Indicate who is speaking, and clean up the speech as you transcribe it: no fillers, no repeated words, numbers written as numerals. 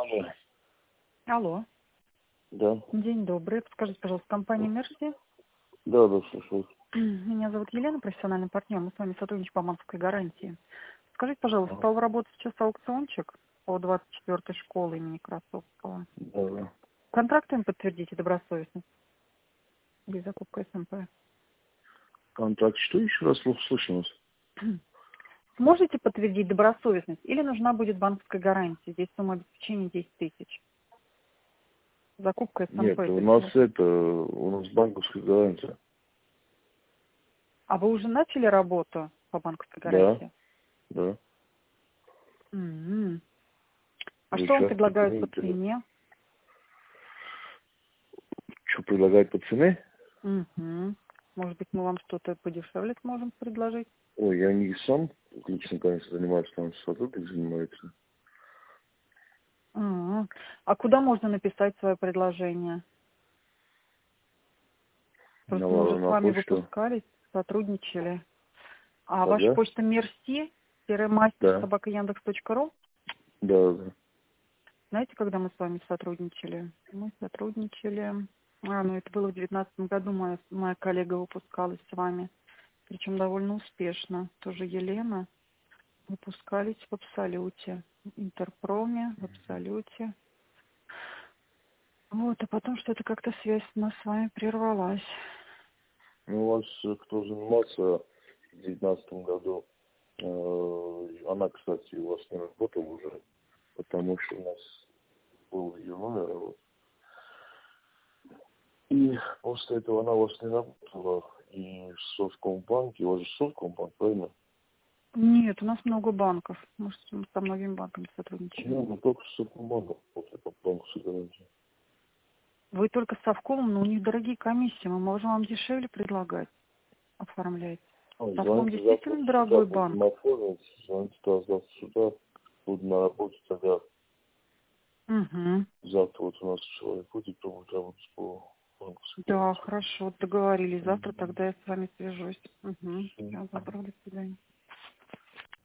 Speaker 1: Алло.
Speaker 2: Алло.
Speaker 1: Да.
Speaker 2: День добрый. Скажите, пожалуйста, компания Мерси.
Speaker 1: Да, да, слушаю.
Speaker 2: Меня зовут Елена, профессиональный партнер. Мы с вами сотрудничаем по банковской гарантии. Скажите, пожалуйста,
Speaker 1: Ага.
Speaker 2: стал работать сейчас аукциончик по 24-й школе имени Красовского.
Speaker 1: Да, да.
Speaker 2: Контрактами подтвердите добросовестность без закупка СМП.
Speaker 1: Контакт, что еще раз плохо слышно вас?
Speaker 2: Сможете подтвердить добросовестность или нужна будет банковская гарантия? Здесь сумма обеспечения 10 тысяч. Закупка СМП.
Speaker 1: Нет, у нас банковская гарантия.
Speaker 2: А вы уже начали работу по банковской
Speaker 1: Да,
Speaker 2: гарантии?
Speaker 1: да.
Speaker 2: М-м. А
Speaker 1: Вы
Speaker 2: что вам
Speaker 1: сейчас
Speaker 2: предлагают по
Speaker 1: подтяните.
Speaker 2: цене?
Speaker 1: Что предлагает по цене?
Speaker 2: Угу. Может быть, мы вам что-то подешевле сможем предложить?
Speaker 1: Ой, я не сам лично, конечно, занимаюсь, там сотрудник занимается.
Speaker 2: М. А куда можно написать свое предложение? Просто мы уже с
Speaker 1: На
Speaker 2: вами
Speaker 1: почту.
Speaker 2: выпускались, сотрудничали. А ваша
Speaker 1: Ага.
Speaker 2: почта
Speaker 1: Да.
Speaker 2: merci-master@yandex.ru?
Speaker 1: Да, да.
Speaker 2: Знаете, когда мы с вами сотрудничали? Мы сотрудничали... ну это было в 2019 году, моя коллега выпускалась с вами. Причем довольно успешно. Тоже Елена. Выпускались в Абсолюте. Интерпроме, в Абсолюте. Вот, а потом что-то как-то связь у нас с вами прервалась.
Speaker 1: Ну, у вас кто занимался в 2019 году, она, кстати, у вас не работала уже, потому что у нас был ее номер, вот. И после этого она у вас не работала, и в Совкомбанке, у вас же Совкомбанк, правильно?
Speaker 2: Нет, у нас много банков. Мы со многими банками сотрудничаем.
Speaker 1: Ну, только с Совкомбанком, после банковской гарантии.
Speaker 2: Вы только с Совкомом, но у них дорогие комиссии. Мы можем вам дешевле предлагать, оформлять. Совком
Speaker 1: Звоните завтра
Speaker 2: действительно
Speaker 1: с утра,
Speaker 2: дорогой
Speaker 1: будем
Speaker 2: банк.
Speaker 1: оформить, звоните завтра с утра, буду на работе тогда.
Speaker 2: Угу.
Speaker 1: Завтра вот у нас человек будет, кто будет работать по банковской
Speaker 2: Да,
Speaker 1: гарантии.
Speaker 2: хорошо, договорились. Завтра
Speaker 1: Мгм.
Speaker 2: тогда я с вами свяжусь. Угу.
Speaker 1: Всё.
Speaker 2: Всего доброго, до свидания.